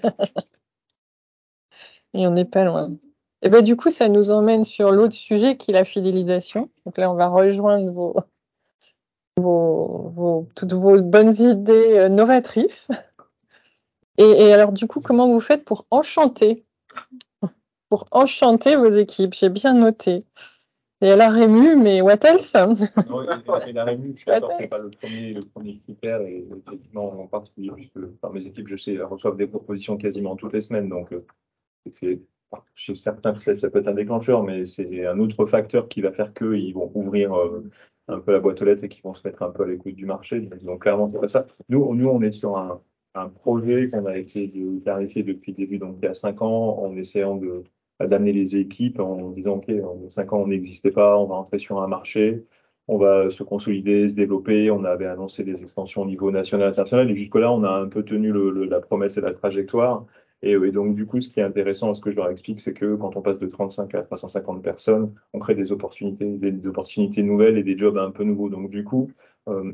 [SPEAKER 1] Et on n'est pas loin. Et ben du coup, ça nous emmène sur l'autre sujet qui est la fidélisation. Donc là, on va rejoindre vos, vos, vos- toutes vos bonnes idées euh, novatrices. Et, et alors, du coup, comment vous faites pour enchanter, pour enchanter vos équipes? J'ai bien noté. Et elle a rému, mais what else?
[SPEAKER 4] Non, et, et- et la rémunération, je suis d'accord, c'est pas le premier, le premier critère, et effectivement, en particulier, puisque par mes équipes, je sais, elles reçoivent des propositions quasiment toutes les semaines, donc euh, c'est chez certains, peut-être ça peut être un déclencheur, mais c'est un autre facteur qui va faire qu'ils vont ouvrir euh, un peu la boîte aux lettres et qu'ils vont se mettre un peu à l'écoute du marché. Donc clairement, c'est pas ça. Nous, nous, on est sur un, un projet qu'on a essayé de clarifier depuis le début, donc il y a cinq ans, en essayant de d'amener les équipes en disant, OK, en cinq ans, on n'existait pas, on va entrer sur un marché, on va se consolider, se développer. On avait annoncé des extensions au niveau national, international, et jusque-là, on a un peu tenu le, le, la promesse et la trajectoire. Et, et donc, du coup, ce qui est intéressant, ce que je leur explique, c'est que quand on passe de trente-cinq à trois cent cinquante personnes, on crée des opportunités, des, des opportunités nouvelles et des jobs un peu nouveaux. Donc, du coup, euh,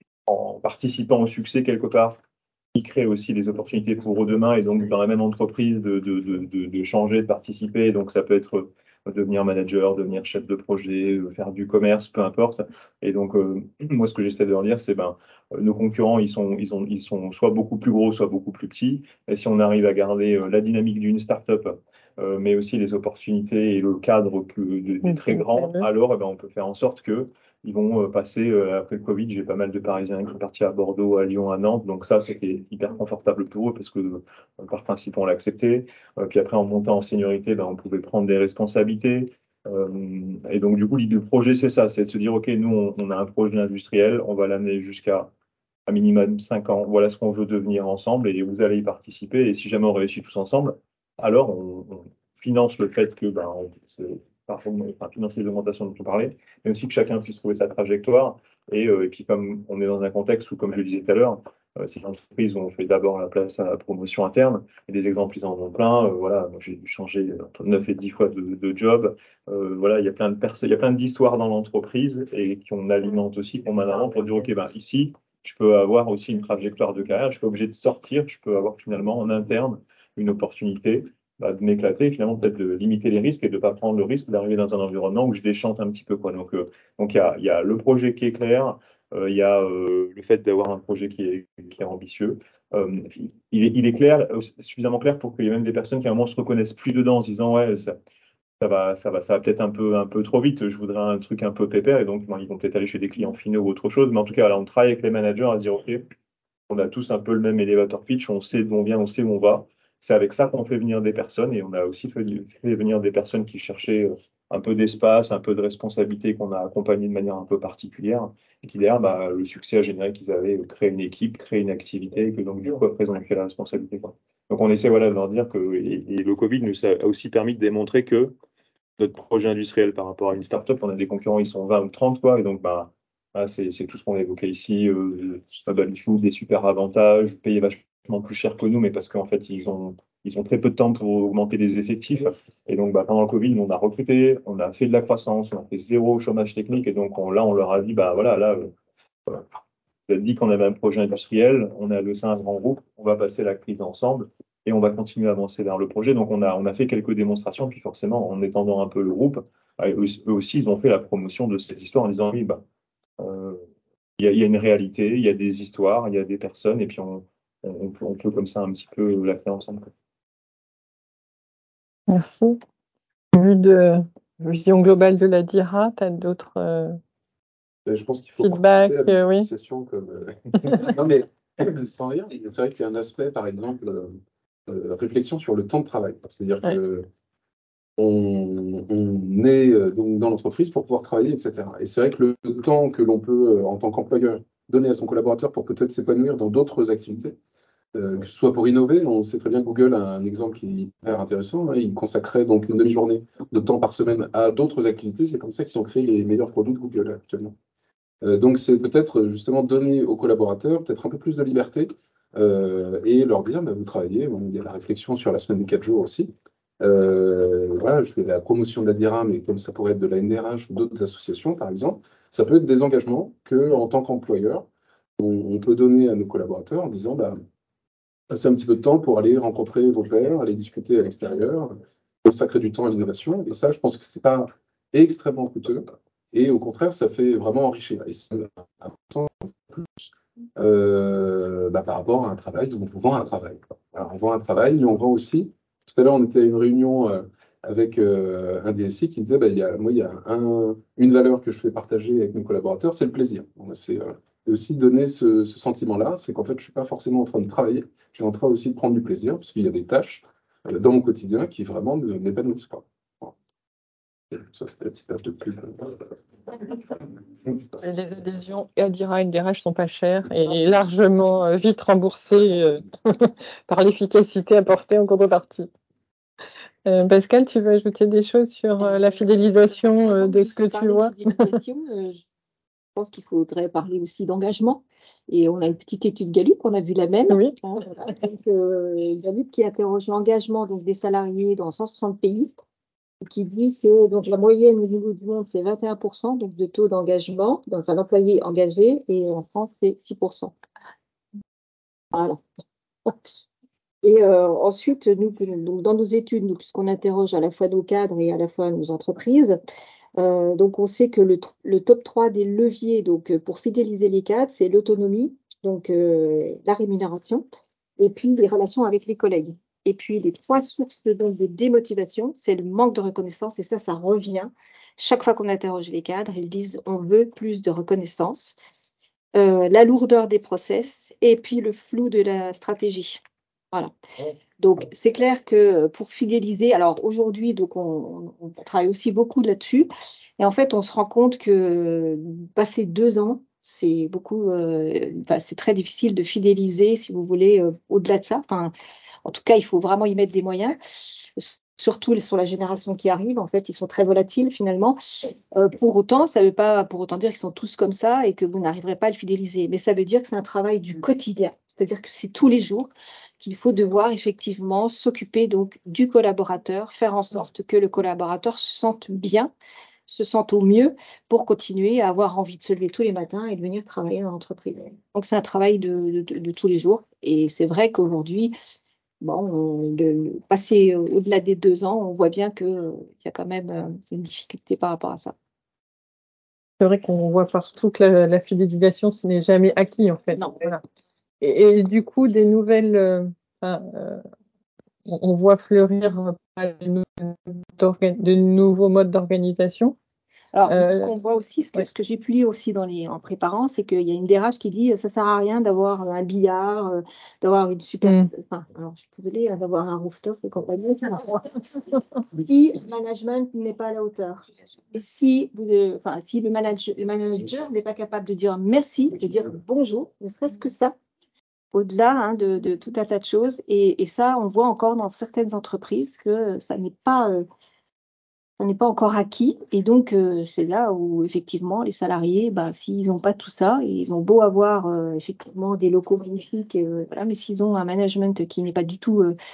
[SPEAKER 4] en participant au succès quelque part, qui crée aussi des opportunités pour eux demain et donc dans la même entreprise de, de, de, de changer, de participer. Donc ça peut être devenir manager, devenir chef de projet, faire du commerce, peu importe. Et donc euh, moi ce que j'essaie de leur dire, c'est ben nos concurrents ils sont ils ont ils sont soit beaucoup plus gros, soit beaucoup plus petits. Et si on arrive à garder la dynamique d'une start-up, euh, mais aussi les opportunités et le cadre que, de, des très grands, alors eh ben, on peut faire en sorte que ils vont passer, euh, après le Covid, j'ai pas mal de Parisiens qui sont partis à Bordeaux, à Lyon, à Nantes. Donc ça, c'était hyper confortable pour eux parce que euh, par principe, on l'acceptait. Euh, puis après, en montant en seniorité, ben, on pouvait prendre des responsabilités. Euh, et donc, du coup, l'idée du projet, c'est ça, c'est de se dire, OK, nous, on, on a un projet industriel, on va l'amener jusqu'à un minimum cinq ans. Voilà ce qu'on veut devenir ensemble et vous allez y participer. Et si jamais on réussit tous ensemble, alors on, on finance le fait que, ben, on, parfois, enfin, financer les augmentations dont on parlait, mais aussi que chacun puisse trouver sa trajectoire. Et, euh, et puis, comme on est dans un contexte où, comme je le disais tout à l'heure, euh, c'est une entreprise où on fait d'abord la place à la promotion interne, et des exemples, ils en ont plein. Euh, voilà, moi, j'ai dû changer entre neuf et dix fois de, de job. Euh, voilà, il y a plein de personnes, il y a plein d'histoires dans l'entreprise et qu'on alimente aussi, qu'on met en avant pour dire, OK, ben, ici, je peux avoir aussi une trajectoire de carrière, je suis pas obligé de sortir, je peux avoir finalement en interne une opportunité bah, de m'éclater, finalement peut-être de limiter les risques et de ne pas prendre le risque d'arriver dans un environnement où je déchante un petit peu, quoi. Donc, euh, donc il y a, il y a le projet qui est clair, euh, il y a euh, le fait d'avoir un projet qui est, qui est ambitieux. Euh, il, est, il est clair, suffisamment clair pour qu'il y ait même des personnes qui à un moment se reconnaissent plus dedans en se disant ouais, ça, ça va, ça va, ça va peut-être un peu, un peu trop vite. Je voudrais un truc un peu pépère et donc bon, ils vont peut-être aller chez des clients finaux ou autre chose. Mais en tout cas, là, on travaille avec les managers à dire ok, on a tous un peu le même elevator pitch, on sait d'où on vient, on sait où on va. C'est avec ça qu'on fait venir des personnes et on a aussi fait, fait venir des personnes qui cherchaient un peu d'espace, un peu de responsabilité qu'on a accompagné de manière un peu particulière et qui derrière, bah, le succès a généré qu'ils avaient créé une équipe, créé une activité et que donc du coup après ils ont pris la responsabilité, quoi. Donc on essaie voilà de leur dire que et, et le Covid nous a aussi permis de démontrer que notre projet industriel par rapport à une startup, on a des concurrents, ils sont vingt ou trente, quoi, et donc bah, voilà, c'est, c'est tout ce qu'on a évoqué ici, euh, des super avantages, payer vachement plus cher que nous, mais parce qu'en fait, ils ont, ils ont très peu de temps pour augmenter les effectifs. Et donc, bah, pendant le Covid, on a recruté, on a fait de la croissance, on a fait zéro chômage technique, et donc on, là, on leur a dit, bah voilà, là, euh, vous avez dit qu'on avait un projet industriel, on est adossé à un grand groupe, on va passer la crise ensemble et on va continuer à avancer vers le projet. Donc, on a, on a fait quelques démonstrations, puis forcément, en étendant un peu le groupe, eux aussi, ils ont fait la promotion de cette histoire en disant, oui, bah, euh, il y a, il y a une réalité, il y a des histoires, il y a des personnes, et puis on, on, peut, on peut comme ça un petit peu la faire ensemble.
[SPEAKER 1] Merci. Vu de vision globale de la D I R A, tu as d'autres euh,
[SPEAKER 2] je pense qu'il faut
[SPEAKER 1] feedback,
[SPEAKER 2] participer à
[SPEAKER 1] euh, oui.
[SPEAKER 2] l'association comme. Euh... non, mais sans rire, c'est vrai qu'il y a un aspect, par exemple, euh, réflexion sur le temps de travail. C'est-à-dire
[SPEAKER 1] Ouais.
[SPEAKER 2] que on, on est euh, donc dans l'entreprise pour pouvoir travailler, et cetera. Et c'est vrai que le temps que l'on peut, euh, en tant qu'employeur, donner à son collaborateur pour peut-être s'épanouir dans d'autres activités, euh, que ce soit pour innover, on sait très bien que Google a un exemple qui est hyper intéressant, hein. Il consacrait donc une demi-journée de temps par semaine à d'autres activités. C'est comme ça qu'ils ont créé les meilleurs produits de Google actuellement. Euh, donc c'est peut-être justement donner aux collaborateurs peut-être un peu plus de liberté euh, et leur dire, bah, vous travaillez, bon, il y a la réflexion sur la semaine de quatre jours aussi. Euh, voilà, je fais la promotion de la D I R A, mais comme ça pourrait être de la N D R H ou d'autres associations, par exemple, ça peut être des engagements que, en tant qu'employeur, on, on peut donner à nos collaborateurs en disant, bah, passez un petit peu de temps pour aller rencontrer vos pairs, aller discuter à l'extérieur, consacrer du temps à l'innovation. Et ça, je pense que c'est pas extrêmement coûteux. Et au contraire, ça fait vraiment enrichir. Et c'est important euh, bah, par rapport à un travail, donc on vend un travail. Alors, on vend un travail, mais on vend aussi. Tout à l'heure, on était à une réunion euh, avec euh, un D S I qui disait, bah, il y a, moi, il y a un, une valeur que je fais partager avec mes collaborateurs, c'est le plaisir. Bon, c'est euh, aussi donner ce, ce sentiment-là, c'est qu'en fait, je suis pas forcément en train de travailler, je suis en train aussi de prendre du plaisir, parce qu'il y a des tâches euh, dans mon quotidien qui vraiment ne m'épanouissent pas. Voilà. Ça, c'était la petite page de pub.
[SPEAKER 1] Et les adhésions Adira et N D R H sont pas chères et largement euh, vite remboursées euh, par l'efficacité apportée en contrepartie. Euh, Pascal, tu veux ajouter des choses sur euh, la fidélisation euh, de ce que tu vois?
[SPEAKER 3] Je pense qu'il faudrait parler aussi d'engagement. Et on a une petite étude Gallup, on a vu la même.
[SPEAKER 1] Oui.
[SPEAKER 3] Hein, voilà. Donc, euh, Gallup qui interroge l'engagement donc, des salariés dans cent soixante pays et qui dit que donc, la moyenne au niveau du monde, c'est vingt et un pour cent donc, de taux d'engagement, donc, enfin d'employés engagés, et en France, c'est six pour cent. Voilà. Et euh, ensuite, nous, donc, dans nos études, nous, puisqu'on interroge à la fois nos cadres et à la fois nos entreprises, euh, donc on sait que le, le top trois des leviers donc, euh, pour fidéliser les cadres, c'est l'autonomie, donc euh, la rémunération, et puis les relations avec les collègues. Et puis les trois sources de, donc, de démotivation, c'est le manque de reconnaissance, et ça, ça revient. Chaque fois qu'on interroge les cadres, ils disent on veut plus de reconnaissance, euh, la lourdeur des process, et puis le flou de la stratégie. Voilà. Donc, c'est clair que pour fidéliser, alors aujourd'hui, donc on, on travaille aussi beaucoup là-dessus. Et en fait, on se rend compte que passer deux ans, c'est beaucoup, euh, enfin, c'est très difficile de fidéliser, si vous voulez, euh, au-delà de ça. Enfin, en tout cas, il faut vraiment y mettre des moyens. Surtout sur la génération qui arrive, en fait, ils sont très volatiles finalement. Euh, pour autant, ça ne veut pas pour autant dire qu'ils sont tous comme ça et que vous n'arriverez pas à le fidéliser. Mais ça veut dire que c'est un travail du quotidien. C'est-à-dire que c'est tous les jours qu'il faut devoir effectivement s'occuper donc du collaborateur, faire en sorte que le collaborateur se sente bien, se sente au mieux pour continuer à avoir envie de se lever tous les matins et de venir travailler dans l'entreprise. Donc c'est un travail de, de, de tous les jours. Et c'est vrai qu'aujourd'hui, bon, on- de, passer au-delà des deux ans, on voit bien qu'il y a quand même euh, une difficulté par rapport à ça.
[SPEAKER 1] C'est vrai qu'on voit partout que la, la fidélisation, ce n'est jamais acquis en fait.
[SPEAKER 3] Non.
[SPEAKER 1] Voilà. Et, et du coup, des nouvelles, euh, enfin, euh, on, on voit fleurir euh, pas de, nou- d'orga- de nouveaux modes d'organisation.
[SPEAKER 3] Alors, ce
[SPEAKER 1] Euh,
[SPEAKER 3] qu'on voit aussi, ce que,
[SPEAKER 1] ouais.
[SPEAKER 3] ce que j'ai pu lire aussi dans les, en préparant, c'est qu'il y a une D R H qui dit euh, ça sert à rien d'avoir un billard, euh, d'avoir une super.
[SPEAKER 1] Mm.
[SPEAKER 3] Enfin, alors, je suis désolée, hein, d'avoir un rooftop et compagnie. Si le management n'est pas à la hauteur, et si, vous, euh, enfin, si le manager, le manager n'est pas capable de dire merci, de dire bonjour, ne serait-ce que ça, au-delà hein, de, de tout un tas de choses. Et, et ça, on voit encore dans certaines entreprises que ça n'est pas. euh, ça n'est pas encore acquis. Et donc, euh, c'est là où, effectivement, les salariés, bah, s'ils n'ont pas tout ça, ils ont beau avoir, euh, effectivement, des locaux magnifiques, euh, voilà, mais s'ils ont un management qui n'est pas du tout euh,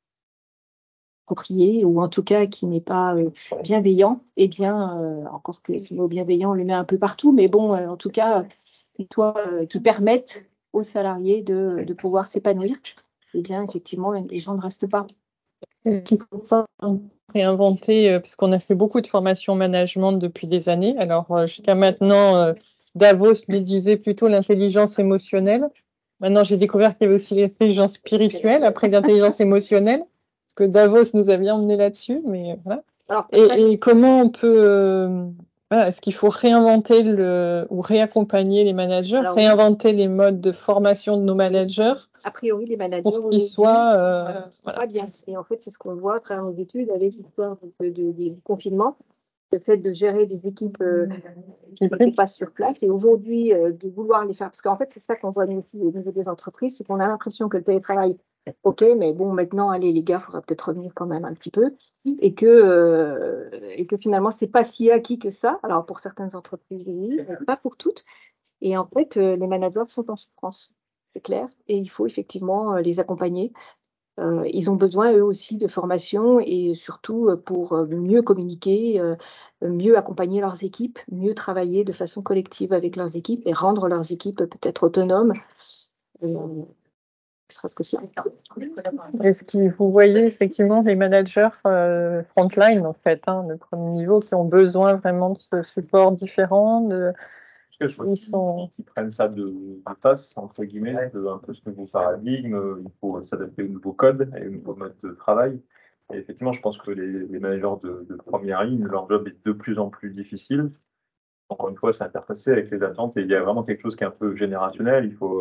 [SPEAKER 3] approprié, ou en tout cas qui n'est pas euh, bienveillant, eh bien, euh, encore que le mot bienveillant, on le met un peu partout, mais bon, euh, en tout cas, qui, soit, euh, qui permettent aux salariés de, de pouvoir s'épanouir, eh bien, effectivement, les gens ne restent pas.
[SPEAKER 1] Et qu'il faut pas réinventer, euh, parce qu'on a fait beaucoup de formations management depuis des années. Alors, euh, jusqu'à maintenant, euh, Davos le disait plutôt l'intelligence émotionnelle. Maintenant, j'ai découvert qu'il y avait aussi l'intelligence spirituelle après l'intelligence émotionnelle, parce que Davos nous a bien emmené là-dessus, mais voilà.
[SPEAKER 3] Alors,
[SPEAKER 1] Et, et comment on peut, euh, voilà, est-ce qu'il faut réinventer le, ou réaccompagner les managers,
[SPEAKER 3] Alors,
[SPEAKER 1] réinventer les modes de formation de nos managers
[SPEAKER 3] a priori, les managers
[SPEAKER 1] pour qu'ils soient, euh,
[SPEAKER 3] euh,
[SPEAKER 1] voilà.
[SPEAKER 3] pas bien. Et en fait, c'est ce qu'on voit à travers nos études avec l'histoire de, de- du confinement, le fait de gérer des équipes euh, qui n'étaient pas sur place. Et aujourd'hui, euh, de vouloir les faire. Parce qu'en fait, c'est ça qu'on voit nous aussi au niveau des entreprises, c'est qu'on a l'impression que le télétravail, OK, mais bon, maintenant, allez, les gars, il faudra peut-être revenir quand même un petit peu. Et que, euh, et que finalement, c'est pas si acquis que ça. Alors, pour certaines entreprises, oui, mais pas pour toutes. Et en fait, euh, les managers sont en souffrance, c'est clair, et il faut effectivement euh, les accompagner. Euh, ils ont besoin, eux aussi, de formation et surtout euh, pour euh, mieux communiquer, euh, mieux accompagner leurs équipes, mieux travailler de façon collective avec leurs équipes et rendre leurs équipes peut-être autonomes. Euh, serait-ce que cela.
[SPEAKER 1] Est-ce que vous voyez effectivement les managers euh, frontline, en fait, hein, de premier niveau, qui ont besoin vraiment de ce support différent de...
[SPEAKER 4] Je crois
[SPEAKER 1] Ils
[SPEAKER 4] qu'ils
[SPEAKER 1] sont...
[SPEAKER 4] qu'ils prennent ça de, de face, entre guillemets, de un peu ce nouveau paradigme. Il faut s'adapter au nouveau code et au nouveau mode de travail. Et effectivement, je pense que les, les managers de, de première ligne, leur job est de plus en plus difficile. Encore une fois, c'est interfacé avec les attentes et il y a vraiment quelque chose qui est un peu générationnel. Il faut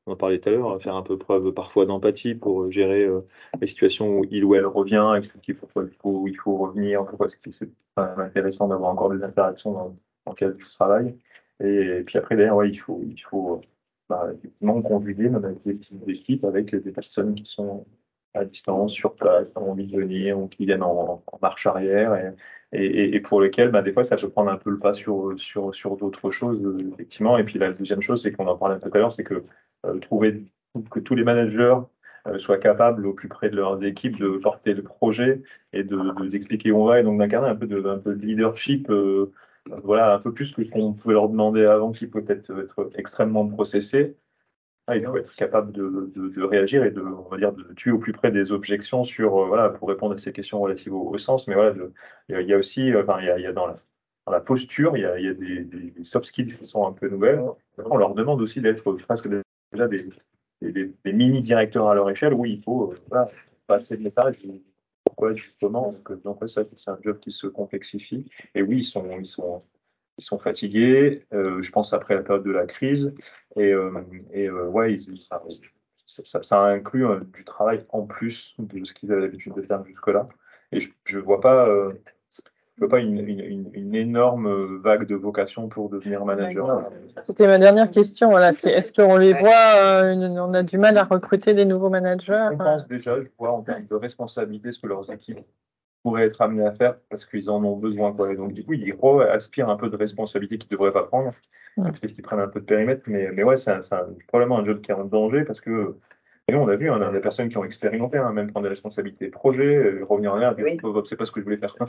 [SPEAKER 4] on en parlait tout à l'heure, faire un peu preuve parfois d'empathie pour gérer euh, les situations où il ou elle revient, expliquer pourquoi il faut, il faut revenir, pourquoi est-ce que c'est quand même intéressant d'avoir encore des interactions dans, dans le cadre du travail. Et, et puis après, d'ailleurs, ouais, il faut, il faut bah, effectivement conjuguer notre activité d'équipe avec des personnes qui sont à distance, sur place, qui ont envie de venir ou qui viennent en, en marche arrière et, et, et pour lesquels, bah, des fois, ça peut prendre un peu le pas sur, sur, sur d'autres choses, euh, effectivement. Et puis la deuxième chose, c'est qu'on en parlait tout à l'heure, c'est que euh, trouver que tous les managers euh, soient capables au plus près de leurs équipes de porter le projet et de, de d'expliquer où on va et donc d'incarner un peu de, un peu de leadership, euh, voilà, un peu plus que ce qu'on pouvait leur demander avant, qui peut être, être extrêmement processé. Ah, il faut être capable de, de, de réagir et de, on va dire, de tuer au plus près des objections sur, euh, voilà, pour répondre à ces questions relatives au, au sens. Mais voilà, de- il y a, il y a aussi, euh, enfin, il y a, il y a dans la, dans la posture, il y a, il y a des, des- des soft skills qui sont un peu nouvelles. On leur demande aussi d'être presque déjà des, des, des- des mini-directeurs à leur échelle où il faut, euh, voilà, passer le message. Pourquoi, justement, donc, donc ouais, ça, c'est un job qui se complexifie. Et oui, ils sont, ils sont, ils sont fatigués, euh, je pense après la période de la crise, et, euh, et euh, ouais, ils- ça, ça, ça inclut euh, du travail en plus de ce qu'ils avaient l'habitude de faire jusque-là. Et je, je vois pas, euh, je vois pas une, une, une, une énorme vague de vocation pour devenir manager.
[SPEAKER 1] C'était ma dernière question. Voilà, c'est est-ce qu'on les voit, euh, une- on a du mal à recruter des nouveaux managers?
[SPEAKER 4] Je pense déjà, je vois en termes de responsabilité ce que leurs équipes pourraient être amenés à faire parce qu'ils en ont besoin, quoi. Et donc, du coup, ils aspirent un peu de responsabilité qu'ils ne devraient pas prendre.
[SPEAKER 1] Mm.
[SPEAKER 4] Peut-être qu'ils prennent un peu de périmètre, mais, mais ouais, c'est un- c'est un- probablement un job qui est en danger parce que, et nous, on a vu, hein, on a des personnes qui ont expérimenté, hein, même prendre des responsabilités projet, euh, revenir en arrière, dire, oh, c'est pas ce que je voulais faire.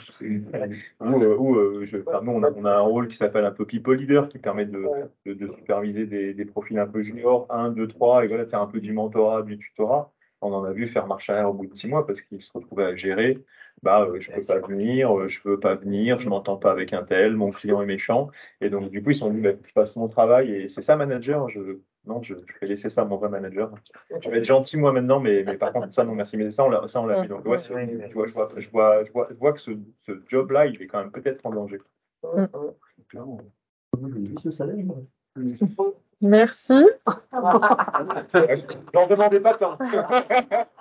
[SPEAKER 4] ou euh, ou euh, je, enfin, nous, on a, on a un rôle qui s'appelle un peu people leader qui permet de, de, de superviser des, des profils un peu juniors, un, deux, trois, et voilà, c'est un peu du mentorat, du tutorat. On en a vu faire marche arrière au bout de six mois parce qu'ils se retrouvaient à gérer. Bah, euh, je peux pas venir, euh, je veux pas venir, je m'entends pas avec un tel, mon client est méchant. Et donc, du coup, ils se sont dit, bah, je passe mon travail et c'est ça, manager. Je, non, je, je vais laisser ça à mon vrai manager. Je vais être gentil, moi, maintenant, mais, mais par contre, ça, non, merci. Mais ça, on l'a, ça, on l'a vu. Donc, ouais, c'est- tu vois, je vois, je vois, je vois, je vois que ce, ce job-là, il est quand même peut-être en danger.
[SPEAKER 1] Merci.
[SPEAKER 4] J'en demandais pas tant.